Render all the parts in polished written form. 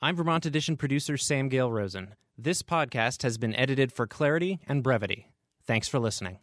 I'm Vermont Edition producer Sam Gale Rosen. This podcast has been edited for clarity and brevity. Thanks for listening.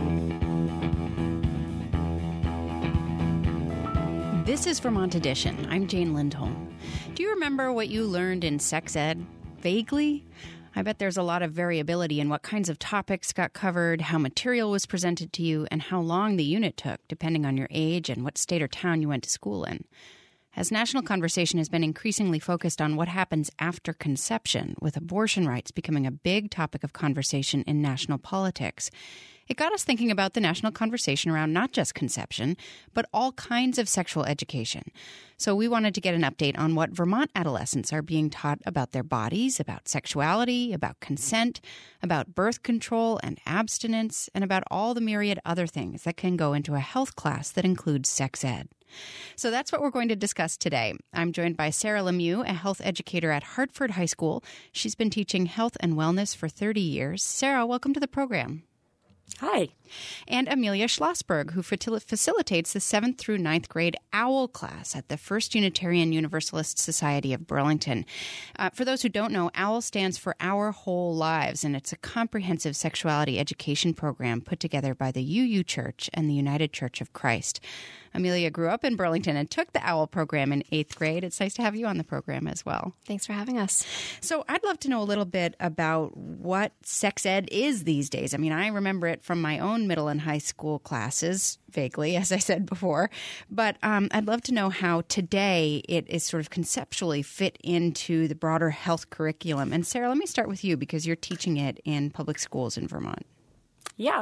This is Vermont Edition. I'm Jane Lindholm. Do you remember what you learned in sex ed? Vaguely? I bet there's a lot of variability in what kinds of topics got covered, how material was presented to you, and how long the unit took, depending on your age and what state or town you went to school in. As national conversation has been increasingly focused on what happens after conception, with abortion rights becoming a big topic of conversation in national politics, it got us thinking about the national conversation around not just conception, but all kinds of sexual education. So we wanted to get an update on what Vermont adolescents are being taught about their bodies, about sexuality, about consent, about birth control and abstinence, and about all the myriad other things that can go into a health class that includes sex ed. So that's what we're going to discuss today. I'm joined by Sarah Lemieux, a health educator at Hartford High School. She's been teaching health and wellness for 30 years. Sarah, welcome to the program. Hi. And Amelia Schlossberg, who facilitates the 7th through 9th grade OWL class at the First Unitarian Universalist Society of Burlington. For those who don't know, OWL stands for Our Whole Lives, and it's a comprehensive sexuality education program put together by the UU Church and the United Church of Christ. Amelia grew up in Burlington and took the OWL program in 8th grade. It's nice to have you on the program as well. Thanks for having us. So I'd love to know a little bit about what sex ed is these days. I mean, I remember it from my own middle and high school classes, vaguely, as I said before. But I'd love to know how today it is sort of conceptually fit into the broader health curriculum. And Sarah, let me start with you because you're teaching it in public schools in Vermont. Yeah.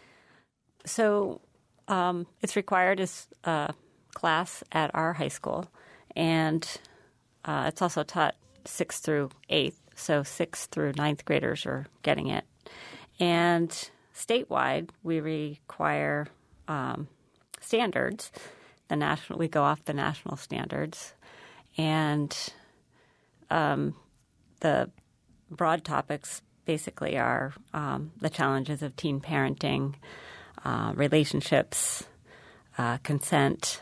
So it's required as a class at our high school, and it's also taught 6th through 8th, so 6th through 9th graders are getting it. And statewide, we require standards. We go off the national standards, and the broad topics basically are the challenges of teen parenting, relationships, consent,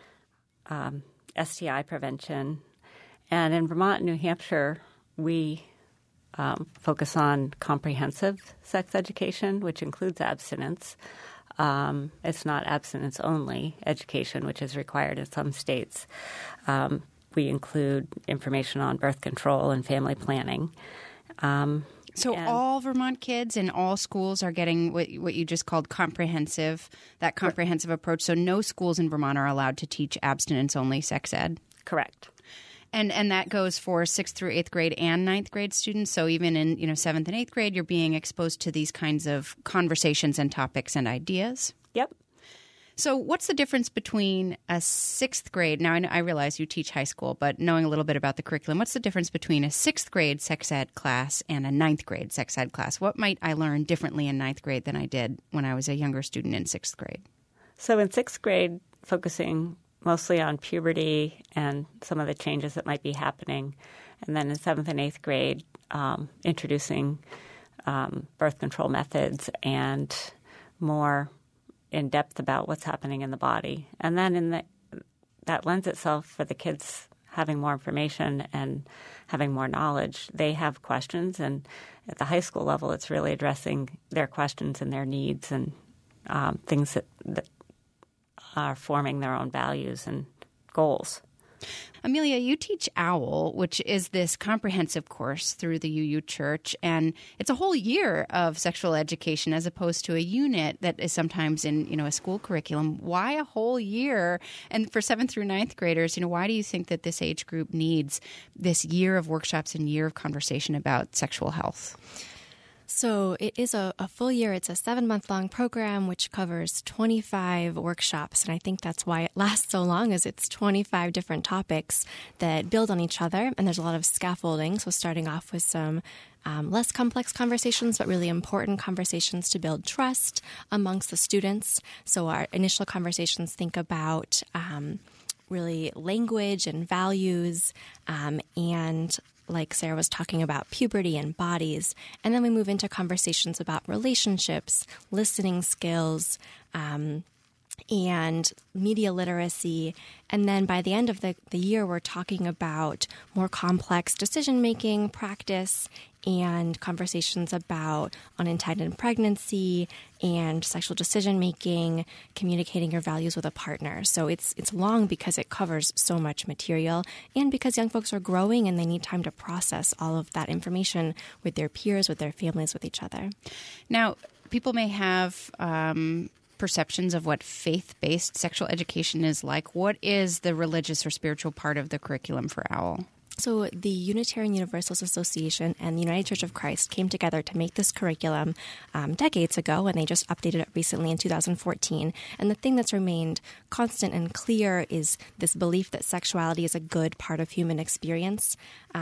STI prevention. And in Vermont and New Hampshire, we focus on comprehensive sex education, which includes abstinence. It's not abstinence-only education, which is required in some states. We include information on birth control and family planning. So all Vermont kids in all schools are getting what you just called comprehensive approach. So no schools in Vermont are allowed to teach abstinence-only sex ed? Correct. And that goes for 6th through 8th grade and 9th grade students. So even in 7th and 8th grade, you're being exposed to these kinds of conversations and topics and ideas? Yep. So what's the difference between a 6th grade – now I realize you teach high school, but knowing a little bit about the curriculum, what's the difference between a 6th grade sex ed class and a 9th grade sex ed class? What might I learn differently in 9th grade than I did when I was a younger student in 6th grade? So in 6th grade, focusing mostly on puberty and some of the changes that might be happening. And then in 7th and 8th grade, introducing birth control methods and more in depth about what's happening in the body. And then that lends itself for the kids having more information and having more knowledge. They have questions, and at the high school level, it's really addressing their questions and their needs and things that are forming their own values and goals. Amelia, you teach OWL, which is this comprehensive course through the UU Church, and it's a whole year of sexual education as opposed to a unit that is sometimes in, a school curriculum. Why a whole year? And for 7th through 9th graders, why do you think that this age group needs this year of workshops and year of conversation about sexual health? So it is a full year. It's a 7-month-long program which covers 25 workshops. And I think that's why it lasts so long, is it's 25 different topics that build on each other. And there's a lot of scaffolding. So starting off with some less complex conversations, but really important conversations to build trust amongst the students. So our initial conversations think about really language and values and like Sarah was talking about, puberty and bodies. And then we move into conversations about relationships, listening skills, and media literacy. And then by the end of the year, we're talking about more complex decision-making practice and conversations about unintended pregnancy and sexual decision-making, communicating your values with a partner. So it's long because it covers so much material and because young folks are growing and they need time to process all of that information with their peers, with their families, with each other. Now, people may have perceptions of what faith-based sexual education is like. What is the religious or spiritual part of the curriculum for OWL? So the Unitarian Universalist Association and the United Church of Christ came together to make this curriculum decades ago, and they just updated it recently in 2014. And the thing that's remained constant and clear is this belief that sexuality is a good part of human experience.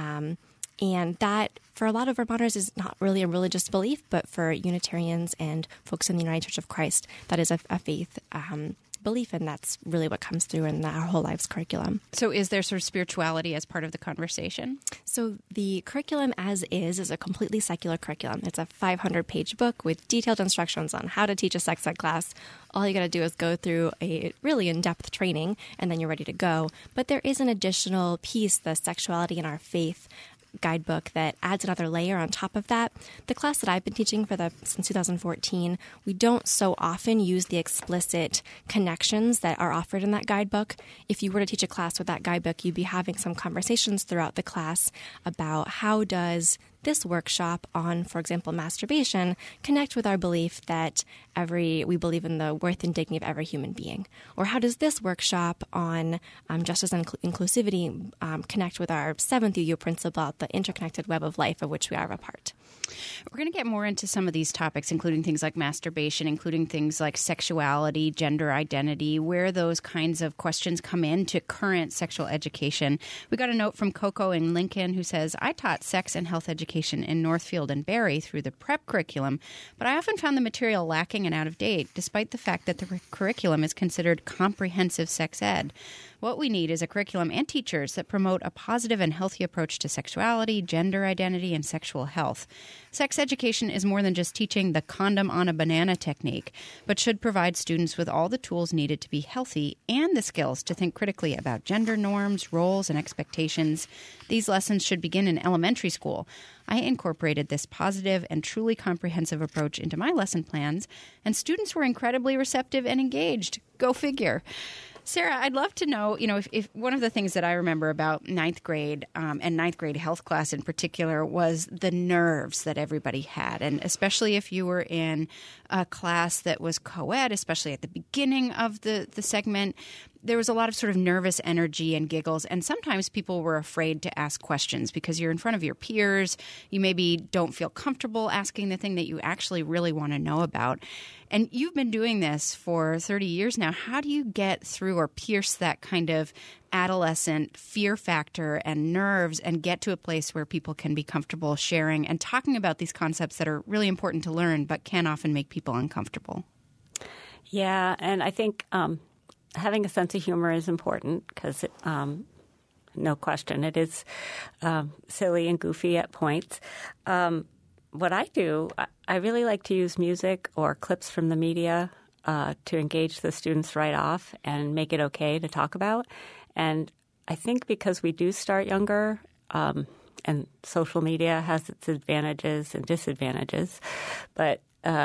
And that, for a lot of Vermonters, is not really a religious belief, but for Unitarians and folks in the United Church of Christ, that is a faith belief, and that's really what comes through in our whole lives curriculum. So is there sort of spirituality as part of the conversation? So the curriculum as is a completely secular curriculum. It's a 500-page book with detailed instructions on how to teach a sex ed class. All you got to do is go through a really in-depth training, and then you're ready to go. But there is an additional piece, the Sexuality in Our Faith guidebook, that adds another layer on top of that. The class that I've been teaching since 2014, we don't so often use the explicit connections that are offered in that guidebook. If you were to teach a class with that guidebook, you'd be having some conversations throughout the class about how does this workshop on, for example, masturbation, connect with our belief that we believe in the worth and dignity of every human being? Or how does this workshop on justice and inclusivity connect with our seventh UU principle, the interconnected web of life of which we are a part? We're going to get more into some of these topics, including things like masturbation, including things like sexuality, gender identity, where those kinds of questions come into current sexual education. We got a note from Coco in Lincoln who says, I taught sex and health education in Northfield and Barry through the prep curriculum, but I often found the material lacking and out of date, despite the fact that the curriculum is considered comprehensive sex ed. What we need is a curriculum and teachers that promote a positive and healthy approach to sexuality, gender identity, and sexual health. Sex education is more than just teaching the condom on a banana technique, but should provide students with all the tools needed to be healthy and the skills to think critically about gender norms, roles, and expectations. These lessons should begin in elementary school. I incorporated this positive and truly comprehensive approach into my lesson plans, and students were incredibly receptive and engaged. Go figure. Sarah, I'd love to know, if one of the things that I remember about ninth grade and ninth grade health class in particular was the nerves that everybody had. And especially if you were in a class that was co-ed, especially at the beginning of the segment, there was a lot of sort of nervous energy and giggles. And sometimes people were afraid to ask questions because you're in front of your peers. You maybe don't feel comfortable asking the thing that you actually really want to know about. And you've been doing this for 30 years now. How do you get through or pierce that kind of adolescent fear factor and nerves and get to a place where people can be comfortable sharing and talking about these concepts that are really important to learn but can often make people uncomfortable? Yeah, and I think having a sense of humor is important because, no question, it is silly and goofy at points. What I do, I really like to use music or clips from the media to engage the students right off and make it okay to talk about. And I think because we do start younger, and social media has its advantages and disadvantages, but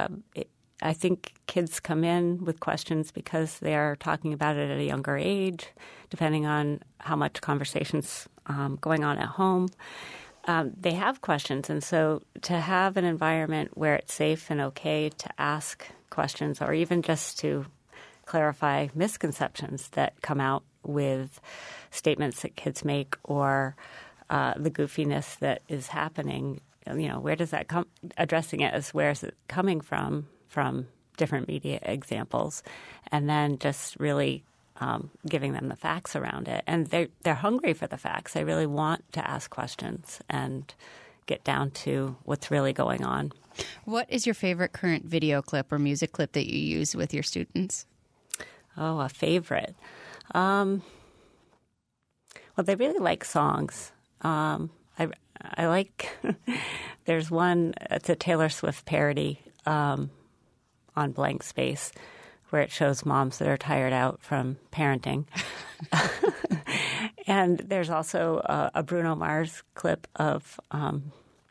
I think kids come in with questions because they are talking about it at a younger age, depending on how much conversation's going on at home. They have questions, and so to have an environment where it's safe and okay to ask questions or even just to clarify misconceptions that come out with statements that kids make or the goofiness that is happening, where does that come? Addressing it as where is it coming from different media examples, and then just really giving them the facts around it. And they're hungry for the facts. They really want to ask questions and get down to what's really going on. What is your favorite current video clip or music clip that you use with your students? Oh, a favorite. Well, they really like songs. I like there's one, it's a Taylor Swift parody on Blank Space, where it shows moms that are tired out from parenting. And there's also a Bruno Mars clip of, I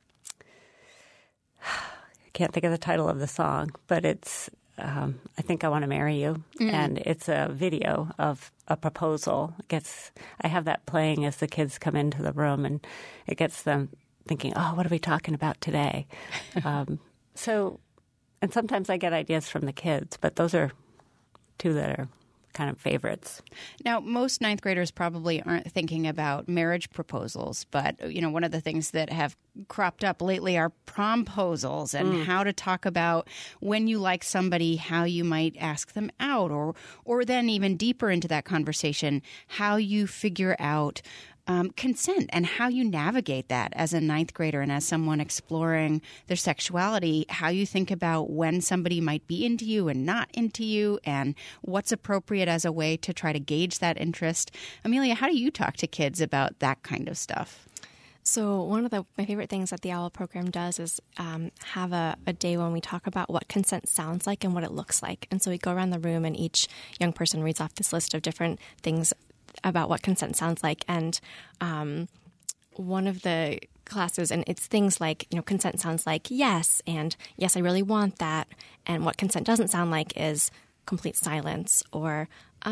can't think of the title of the song, but it's I Think I Want to Marry You. Mm. And it's a video of a proposal. I have that playing as the kids come into the room, and it gets them thinking, oh, what are we talking about today? And sometimes I get ideas from the kids, but those are two that are kind of favorites. Now, most ninth graders probably aren't thinking about marriage proposals, but, one of the things that have cropped up lately are promposals and how to talk about when you like somebody, how you might ask them out, or then even deeper into that conversation, how you figure out consent and how you navigate that as a ninth grader and as someone exploring their sexuality, how you think about when somebody might be into you and not into you, and what's appropriate as a way to try to gauge that interest. Amelia, how do you talk to kids about that kind of stuff? So one of my favorite things that the OWL program does is have a day when we talk about what consent sounds like and what it looks like. And so we go around the room and each young person reads off this list of different things about what consent sounds like. And one of the classes, and it's things like, consent sounds like yes, and yes, I really want that. And what consent doesn't sound like is complete silence, or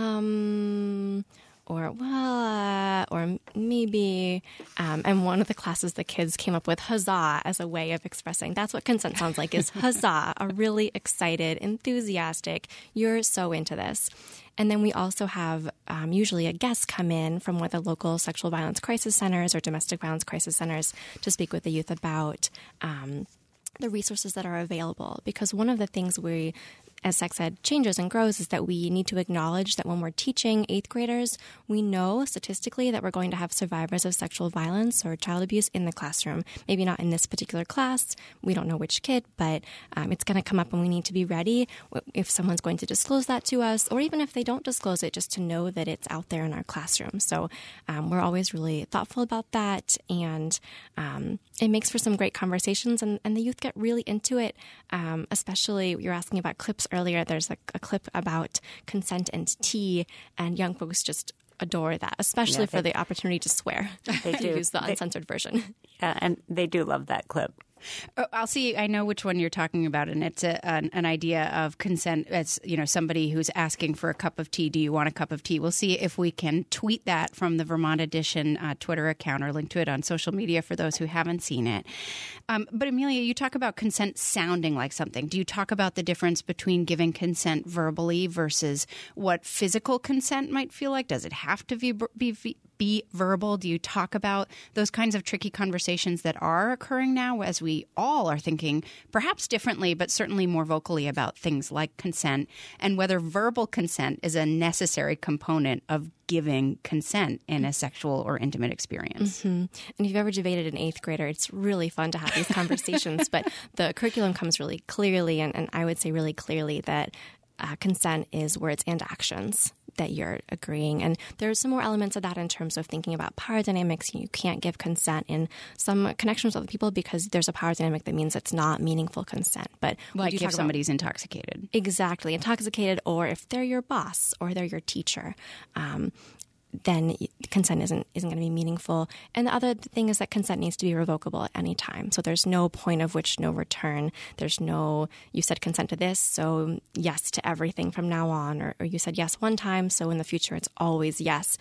maybe. And one of the classes, the kids came up with huzzah as a way of expressing that's what consent sounds like, is huzzah, a really excited, enthusiastic, you're so into this. And then we also have usually a guest come in from one of the local sexual violence crisis centers or domestic violence crisis centers to speak with the youth about the resources that are available. Because one of the things as sex ed changes and grows, is that we need to acknowledge that when we're teaching eighth graders, we know statistically that we're going to have survivors of sexual violence or child abuse in the classroom. Maybe not in this particular class. We don't know which kid, but it's going to come up and we need to be ready if someone's going to disclose that to us, or even if they don't disclose it, just to know that it's out there in our classroom. So we're always really thoughtful about that, and it makes for some great conversations, and the youth get really into it, especially you were asking about clips earlier. There's a clip about consent and tea, and young folks just adore that, especially for the opportunity to swear. They do. Use the uncensored version. Yeah, and they do love that clip. I'll see. I know which one you're talking about, and it's an idea of consent. It's somebody who's asking for a cup of tea. Do you want a cup of tea? We'll see if we can tweet that from the Vermont Edition Twitter account or link to it on social media for those who haven't seen it. But Amelia, you talk about consent sounding like something. Do you talk about the difference between giving consent verbally versus what physical consent might feel like? Does it have to be verbal? Do you talk about those kinds of tricky conversations that are occurring now as we all are thinking perhaps differently, but certainly more vocally about things like consent, and whether verbal consent is a necessary component of giving consent in a sexual or intimate experience? Mm-hmm. And if you've ever debated an eighth grader, it's really fun to have these conversations, but the curriculum comes really clearly, and I would say really clearly that consent is words and actions that you're agreeing. And there's some more elements of that in terms of thinking about power dynamics. You can't give consent in some connections with other people because there's a power dynamic that means it's not meaningful consent. But like if somebody's intoxicated. Exactly. Intoxicated, or if they're your boss or they're your teacher. Then consent isn't going to be meaningful. And the other thing is that consent needs to be revocable at any time. So there's no point of which no return. There's no, you said consent to this, so yes to everything from now on. Or you said yes one time, so in the future it's always yes.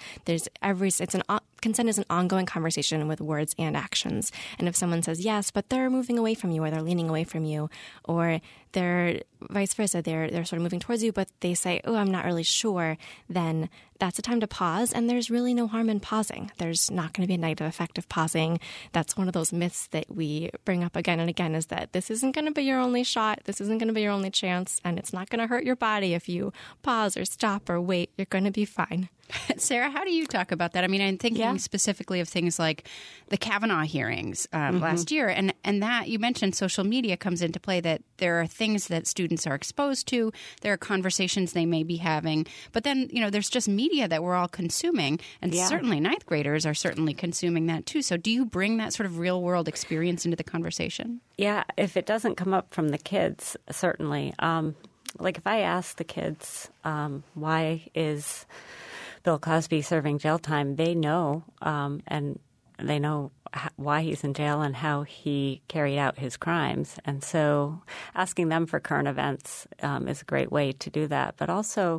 Consent is an ongoing conversation with words and actions. And if someone says yes, but they're moving away from you, or they're leaning away from you, or they're vice versa, they're sort of moving towards you, but they say, oh, I'm not really sure, then that's a time to pause. And there's really no harm in pausing. There's not going to be a negative effect of pausing. That's one of those myths that we bring up again and again, is that this isn't going to be your only shot. This isn't going to be your only chance. And it's not going to hurt your body if you pause or stop or wait. You're going to be fine. Sarah, how do you talk about that? I mean, I'm thinking specifically of things like the Kavanaugh hearings last year, and that you mentioned social media comes into play, that there are things that students are exposed to, there are conversations they may be having, but then, there's just media that we're all consuming, and certainly ninth graders are certainly consuming that too. So do you bring that sort of real world experience into the conversation? Yeah, if it doesn't come up from the kids, certainly. like if I ask the kids, why is Bill Cosby serving jail time, they know, and they know why he's in jail and how he carried out his crimes. And so asking them for current events is a great way to do that. But also,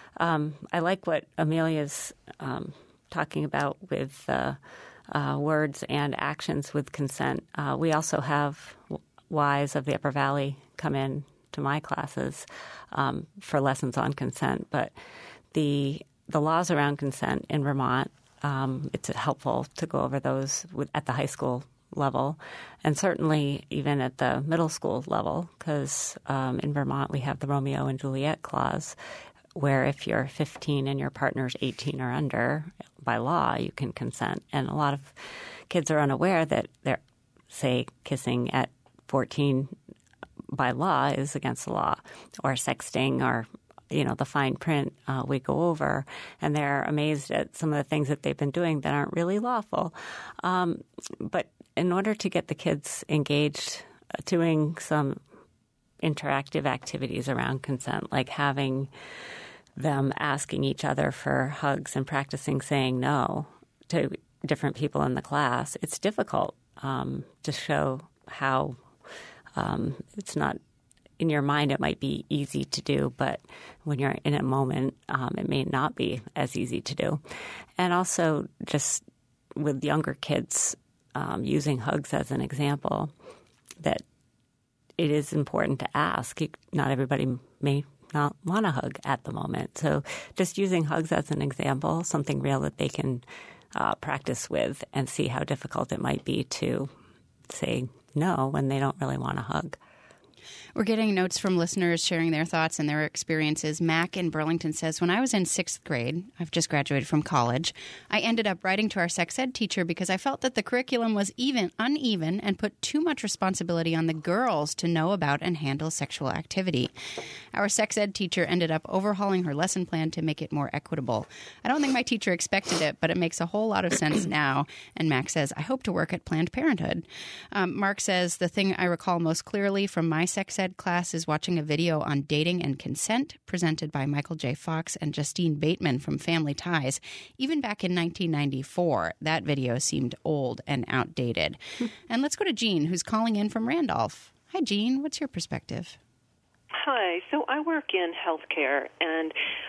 I like what Amelia's talking about with words and actions with consent. We also have Ys of the Upper Valley come in to my classes for lessons on consent. But the laws around consent in Vermont, it's helpful to go over those at the high school level, and certainly even at the middle school level, because in Vermont we have the Romeo and Juliet clause, where if you're 15 and your partner's 18 or under, by law, you can consent. And a lot of kids are unaware that they're, say, kissing at 14 by law is against the law, or sexting, or the fine print we go over, and they're amazed at some of the things that they've been doing that aren't really lawful. But in order to get the kids engaged, doing some interactive activities around consent, like having them asking each other for hugs and practicing saying no to different people in the class, it's difficult to show how it's not – in your mind, it might be easy to do, but when you're in a moment, it may not be as easy to do. And also just with younger kids, using hugs as an example, that it is important to ask. Not everybody may not want a hug at the moment. So just using hugs as an example, something real that they can practice with and see how difficult it might be to say no when they don't really want a hug. We're getting notes from listeners sharing their thoughts and their experiences. Mac in Burlington says, when I was in 6th grade, I've just graduated from college, I ended up writing to our sex ed teacher because I felt that the curriculum was uneven and put too much responsibility on the girls to know about and handle sexual activity. Our sex ed teacher ended up overhauling her lesson plan to make it more equitable. I don't think my teacher expected it, but it makes a whole lot of sense now. And Mac says, I hope to work at Planned Parenthood. Mark says, the thing I recall most clearly from my sex ed class is watching a video on dating and consent presented by Michael J. Fox and Justine Bateman from Family Ties. Even back in 1994, that video seemed old and outdated. And let's go to Jean, who's calling in from Randolph. Hi, Jean. What's your perspective? Hi. So I work in healthcare, and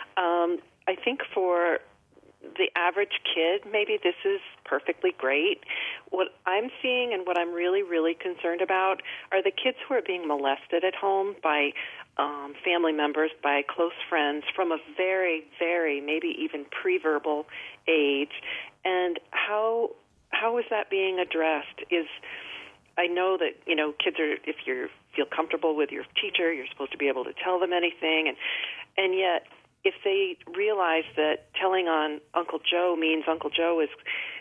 I think for the average kid, maybe this is perfectly great. What I'm seeing and what I'm really, really concerned about are the kids who are being molested at home by family members, by close friends from a very, very, maybe even pre-verbal age. And how is that being addressed? I know that, kids are, if you feel comfortable with your teacher, you're supposed to be able to tell them anything. And yet, if they realize that telling on Uncle Joe means Uncle Joe is,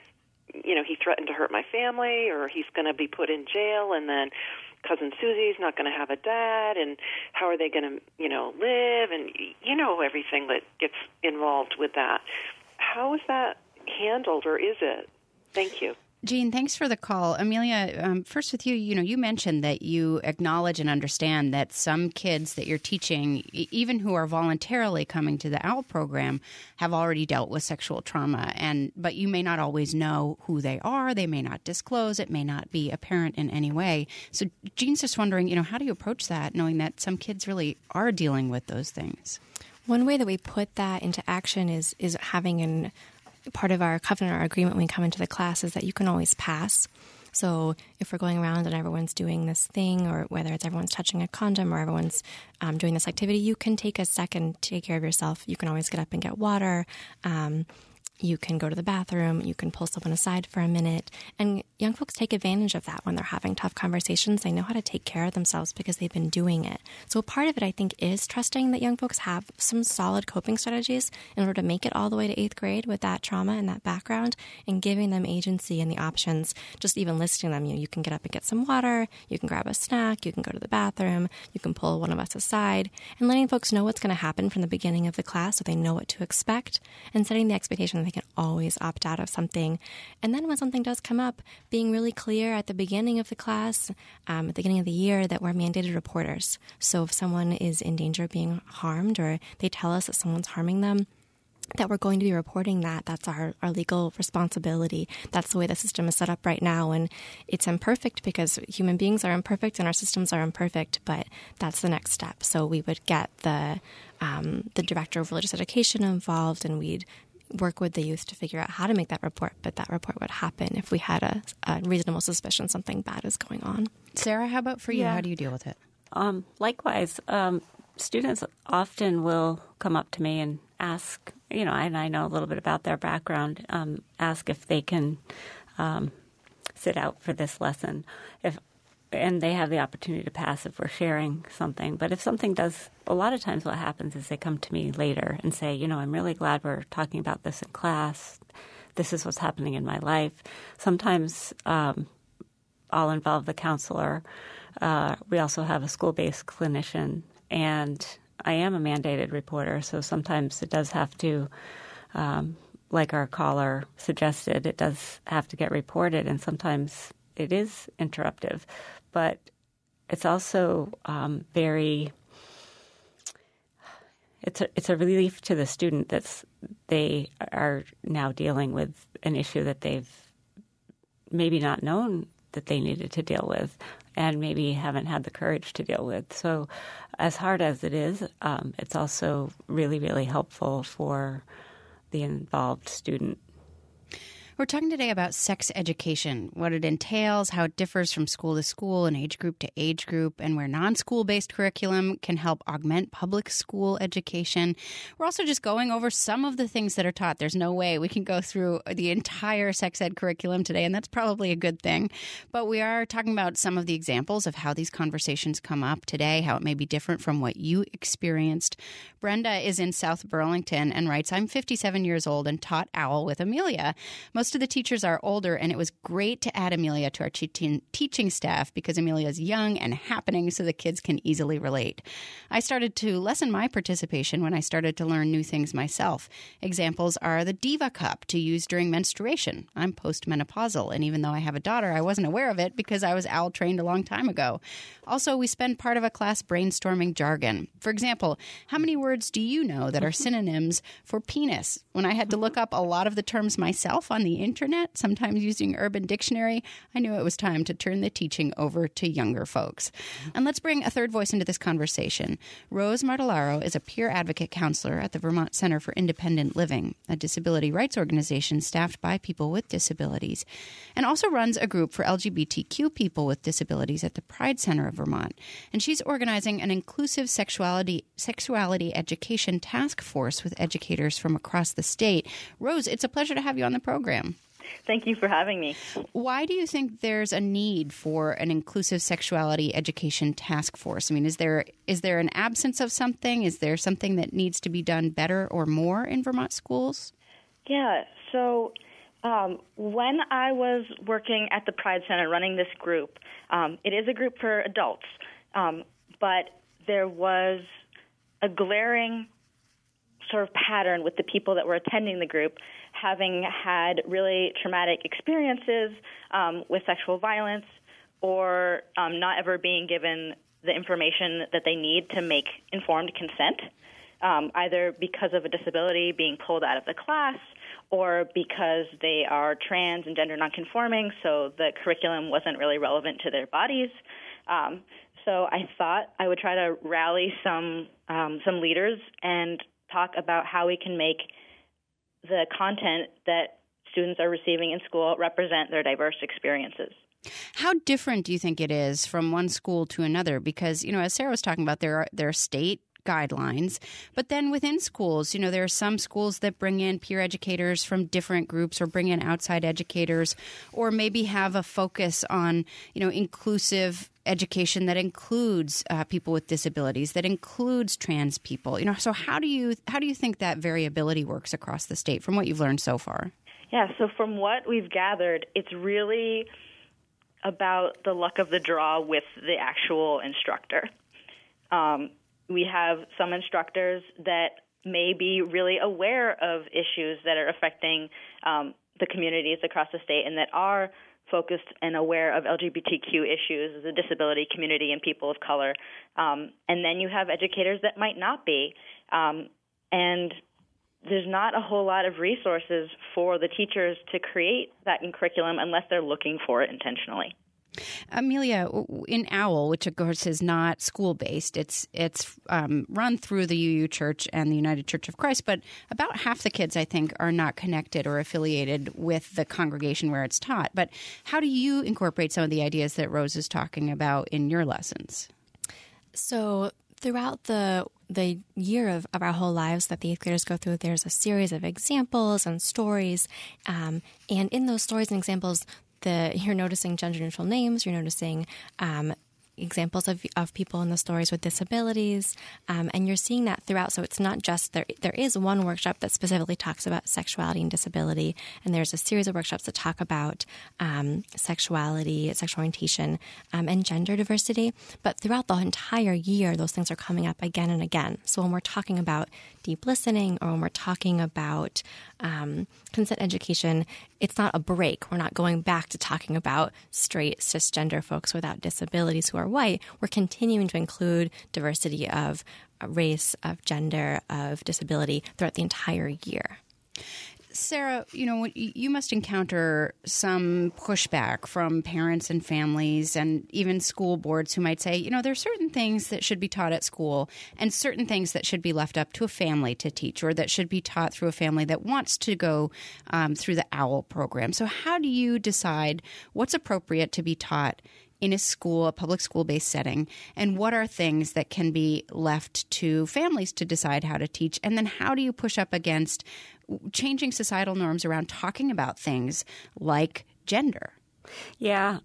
he threatened to hurt my family, or he's going to be put in jail, and then Cousin Susie's not going to have a dad, and how are they going to, live, and everything that gets involved with that. How is that handled, or is it? Thank you. Jean, thanks for the call. Amelia, first with you, you mentioned that you acknowledge and understand that some kids that you're teaching, even who are voluntarily coming to the OWL program, have already dealt with sexual trauma. But you may not always know who they are. They may not disclose. It may not be apparent in any way. So Jean's just wondering, how do you approach that, knowing that some kids really are dealing with those things? One way that we put that into action is having part of our covenant or agreement when we come into the class is that you can always pass. So if we're going around and everyone's doing this thing, or whether it's everyone's touching a condom or everyone's doing this activity, you can take a second to take care of yourself. You can always get up and get water. You can go to the bathroom. You can pull someone aside for a minute. And young folks take advantage of that when they're having tough conversations. They know how to take care of themselves because they've been doing it. So part of it, I think, is trusting that young folks have some solid coping strategies in order to make it all the way to 8th grade with that trauma and that background, and giving them agency and the options, just even listing them. You can get up and get some water. You can grab a snack. You can go to the bathroom. You can pull one of us aside, and letting folks know what's going to happen from the beginning of the class so they know what to expect, and setting the expectation that they can always opt out of something. And then when something does come up, being really clear at the beginning of the class, at the beginning of the year, that we're mandated reporters. So if someone is in danger of being harmed or they tell us that someone's harming them, that we're going to be reporting that. That's our legal responsibility. That's the way the system is set up right now. And it's imperfect because human beings are imperfect and our systems are imperfect, but that's the next step. So we would get the director of religious education involved, and we'd work with the youth to figure out how to make that report. But that report would happen if we had a reasonable suspicion something bad is going on. Sarah, how about for you? How do you deal with it? Likewise, students often will come up to me and ask, and I know a little bit about their background, ask if they can sit out for this lesson, and they have the opportunity to pass if we're sharing something. But if something does, a lot of times what happens is they come to me later and say, I'm really glad we're talking about this in class. This is what's happening in my life. Sometimes I'll involve the counselor. We also have a school-based clinician, and I am a mandated reporter, so sometimes it does have to, like our caller suggested, it does have to get reported, and sometimes it is interruptive. But it's also it's a relief to the student that they are now dealing with an issue that they've maybe not known that they needed to deal with and maybe haven't had the courage to deal with. So as hard as it is, it's also really, really helpful for the involved student. We're talking today about sex education, what it entails, how it differs from school to school and age group to age group, and where non-school-based curriculum can help augment public school education. We're also just going over some of the things that are taught. There's no way we can go through the entire sex ed curriculum today, and that's probably a good thing. But we are talking about some of the examples of how these conversations come up today, how it may be different from what you experienced. Brenda is in South Burlington and writes, I'm 57 years old and taught OWL with Amelia. Most of the teachers are older, and it was great to add Amelia to our teaching staff because Amelia is young and happening so the kids can easily relate. I started to lessen my participation when I started to learn new things myself. Examples are the Diva Cup to use during menstruation. I'm postmenopausal, and even though I have a daughter, I wasn't aware of it because I was OWL trained a long time ago. Also, we spend part of a class brainstorming jargon. For example, how many words do you know that are synonyms for penis? When I had to look up a lot of the terms myself on the internet, sometimes using Urban Dictionary, I knew it was time to turn the teaching over to younger folks. And let's bring a third voice into this conversation. Rose Martellaro is a peer advocate counselor at the Vermont Center for Independent Living, a disability rights organization staffed by people with disabilities, and also runs a group for LGBTQ people with disabilities at the Pride Center of Vermont. And she's organizing an inclusive sexuality education task force with educators from across the state. Rose, it's a pleasure to have you on the program. Thank you for having me. Why do you think there's a need for an inclusive sexuality education task force? I mean, is there an absence of something? Is there something that needs to be done better or more in Vermont schools? Yeah, so when I was working at the Pride Center running this group, it is a group for adults, but there was a glaring sort of pattern with the people that were attending the group having had really traumatic experiences with sexual violence or not ever being given the information that they need to make informed consent, either because of a disability being pulled out of the class or because they are trans and gender nonconforming, so the curriculum wasn't really relevant to their bodies. So I thought I would try to rally some leaders and talk about how we can make the content that students are receiving in school represent their diverse experiences. How different do you think it is from one school to another? Because, as Sarah was talking about, there are state guidelines, but then within schools, there are some schools that bring in peer educators from different groups or bring in outside educators or maybe have a focus on, inclusive education that includes people with disabilities, that includes trans people. So how do you think that variability works across the state from what you've learned so far? Yeah, so from what we've gathered, it's really about the luck of the draw with the actual instructor. We have some instructors that may be really aware of issues that are affecting the communities across the state and that are focused and aware of LGBTQ issues, the disability community, and people of color. And then you have educators that might not be. And there's not a whole lot of resources for the teachers to create that in curriculum unless they're looking for it intentionally. Amelia, in OWL, which of course is not school-based, it's run through the UU Church and the United Church of Christ, but about half the kids, I think, are not connected or affiliated with the congregation where it's taught. But how do you incorporate some of the ideas that Rose is talking about in your lessons? So throughout the year of our whole lives that the eighth graders go through, there's a series of examples and stories. And in those stories and examples, you're noticing gender-neutral names, you're noticing examples of people in the stories with disabilities, and you're seeing that throughout. So it's not just there is one workshop that specifically talks about sexuality and disability, and there's a series of workshops that talk about sexuality, sexual orientation, and gender diversity. But throughout the entire year, those things are coming up again and again. So when we're talking about deep listening, or when we're talking about consent education, it's not a break. We're not going back to talking about straight, cisgender folks without disabilities who are white. We're continuing to include diversity of race, of gender, of disability throughout the entire year. Sarah, you must encounter some pushback from parents and families and even school boards who might say, there are certain things that should be taught at school and certain things that should be left up to a family to teach, or that should be taught through a family that wants to go through the OWL program. So how do you decide what's appropriate to be taught in a school, a public school-based setting, and what are things that can be left to families to decide how to teach? And then how do you push up against changing societal norms around talking about things like gender? Yeah.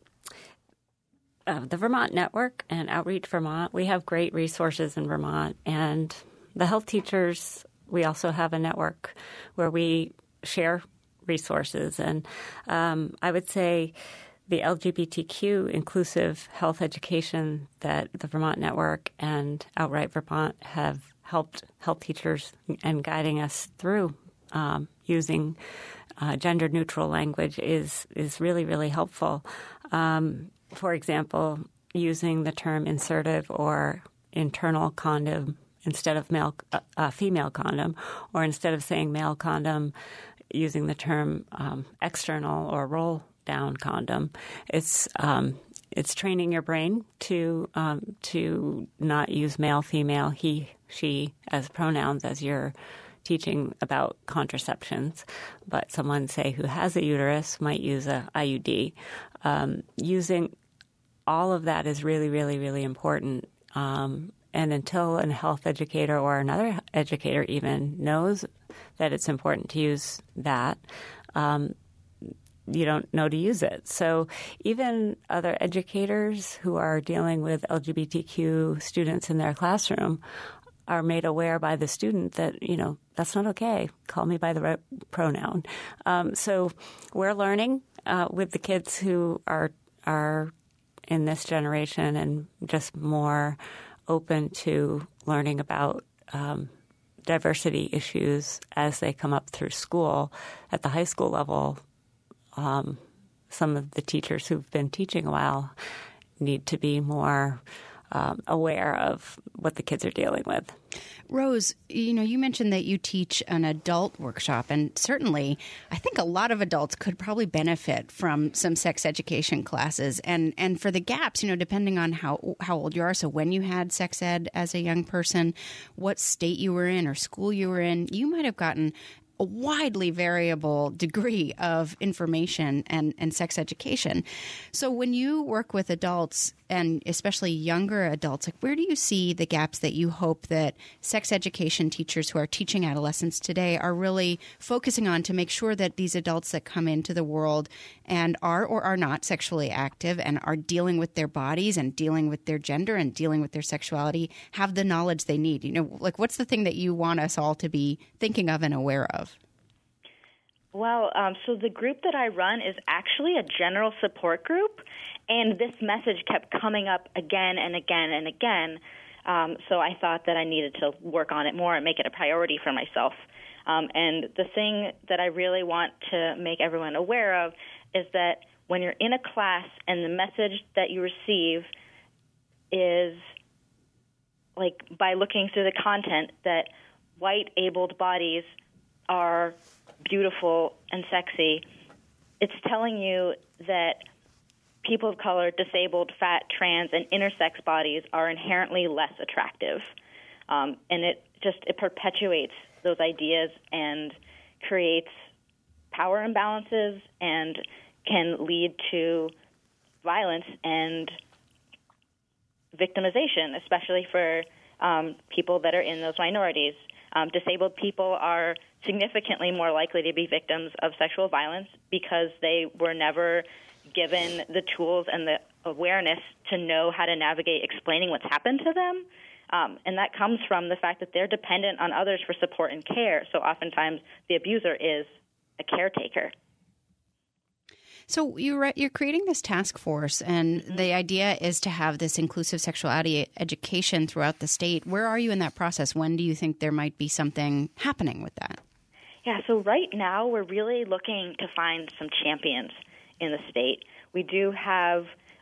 The Vermont Network and Outreach Vermont, we have great resources in Vermont. And the health teachers, we also have a network where we share resources. And I would say the LGBTQ inclusive health education that the Vermont Network and Outright Vermont have helped health teachers and guiding us through using gender-neutral language is really, really helpful. For example, using the term insertive or internal condom instead of female condom, or instead of saying male condom, using the term external or roll-down condom. It's training your brain to not use male, female, he, she as pronouns as you're teaching about contraceptions, but someone, say, who has a uterus might use a IUD. Using all of that is really, really, really important. And until a health educator or another educator even knows that it's important to use that, you don't know to use it. So even other educators who are dealing with LGBTQ students in their classroom are made aware by the student that, that's not okay. Call me by the right pronoun. So we're learning with the kids who are in this generation and just more open to learning about diversity issues as they come up through school. At the high school level, some of the teachers who've been teaching a while need to be more aware of what the kids are dealing with. Rose, you mentioned that you teach an adult workshop, and certainly I think a lot of adults could probably benefit from some sex education classes. And for the gaps, depending on how old you are, so when you had sex ed as a young person, what state you were in or school you were in, you might have gotten a widely variable degree of information and sex education. So when you work with adults, and especially younger adults, where do you see the gaps that you hope that sex education teachers who are teaching adolescents today are really focusing on to make sure that these adults that come into the world and are or are not sexually active and are dealing with their bodies and dealing with their gender and dealing with their sexuality have the knowledge they need? What's the thing that you want us all to be thinking of and aware of? Well, so the group that I run is actually a general support group, and this message kept coming up again and again and again. So I thought that I needed to work on it more and make it a priority for myself. And the thing that I really want to make everyone aware of is that when you're in a class and the message that you receive is, like, by looking through the content, that white abled bodies are beautiful and sexy, it's telling you that people of color, disabled, fat, trans, and intersex bodies are inherently less attractive. And it perpetuates those ideas and creates power imbalances and can lead to violence and victimization, especially for people that are in those minorities. Disabled people are significantly more likely to be victims of sexual violence because they were never given the tools and the awareness to know how to navigate explaining what's happened to them. And that comes from the fact that they're dependent on others for support and care. So oftentimes the abuser is a caretaker. So you're creating this task force, and the idea is to have this inclusive sexuality education throughout the state. Where are you in that process? When do you think there might be something happening with that? Yeah, so right now we're really looking to find some champions in the state. We do have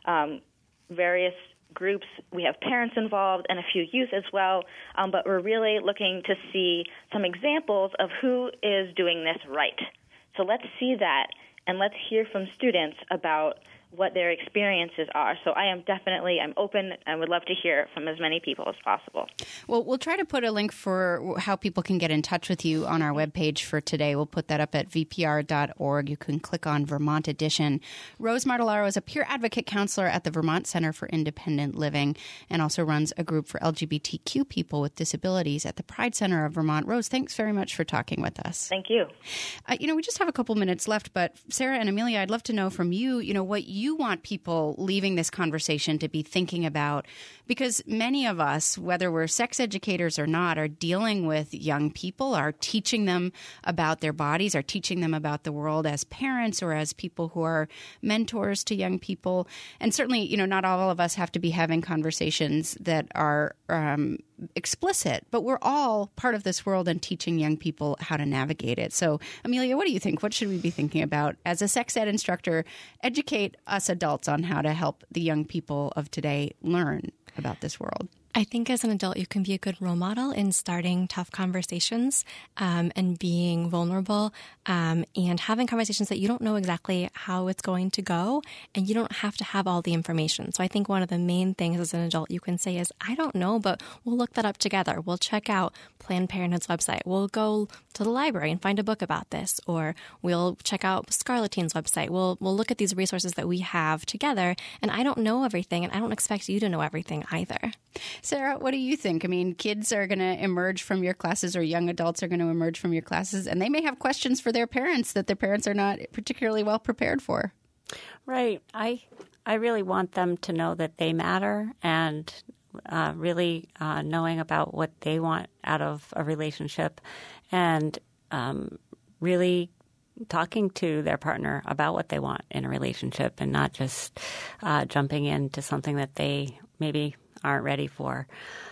various groups. We have parents involved and a few youth as well, but we're really looking to see some examples of who is doing this right. So let's see that. And let's hear from students about what their experiences are. So I'm open and would love to hear from as many people as possible. Well, we'll try to put a link for how people can get in touch with you on our webpage for today. We'll put that up at vpr.org. You can click on Vermont Edition. Rose Martellaro is a peer advocate counselor at the Vermont Center for Independent Living and also runs a group for LGBTQ people with disabilities at the Pride Center of Vermont. Rose, thanks very much for talking with us. Thank you. We just have a couple minutes left, but Sarah and Amelia, I'd love to know from you, what you want people leaving this conversation to be thinking about, because many of us, whether we're sex educators or not, are dealing with young people, are teaching them about their bodies, are teaching them about the world as parents or as people who are mentors to young people. And certainly, not all of us have to be having conversations that are explicit, but we're all part of this world and teaching young people how to navigate it. So, Amelia, what do you think? What should we be thinking about as a sex ed instructor? Educate us adults on how to help the young people of today learn about this world. I think as an adult, you can be a good role model in starting tough conversations and being vulnerable and having conversations that you don't know exactly how it's going to go, and you don't have to have all the information. So I think one of the main things as an adult you can say is, I don't know, but we'll look that up together. We'll check out Planned Parenthood's website. We'll go to the library and find a book about this, or we'll check out Scarleteen's website. We'll look at these resources that we have together, and I don't know everything, and I don't expect you to know everything either. Sarah, what do you think? I mean, kids are going to emerge from your classes, or young adults are going to emerge from your classes, and they may have questions for their parents that their parents are not particularly well prepared for. Right. I really want them to know that they matter, and really knowing about what they want out of a relationship, and really talking to their partner about what they want in a relationship, and not just jumping into something that they maybe aren't ready for,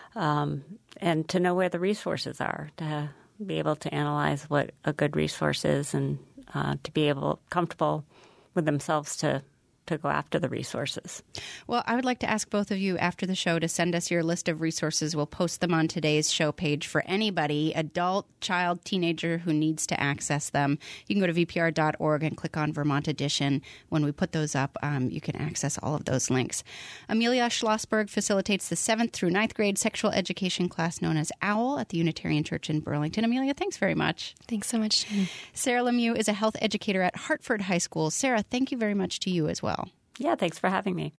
and to know where the resources are, to be able to analyze what a good resource is, and to be comfortable with themselves to go after the resources. Well, I would like to ask both of you after the show to send us your list of resources. We'll post them on today's show page for anybody, adult, child, teenager who needs to access them. You can go to vpr.org and click on Vermont Edition. When we put those up, you can access all of those links. Amelia Schlossberg facilitates the 7th through 9th grade sexual education class known as OWL at the Unitarian Church in Burlington. Amelia, thanks very much. Thanks so much, Jen. Sarah Lemieux is a health educator at Hartford High School. Sarah, thank you very much to you as well. Yeah, thanks for having me.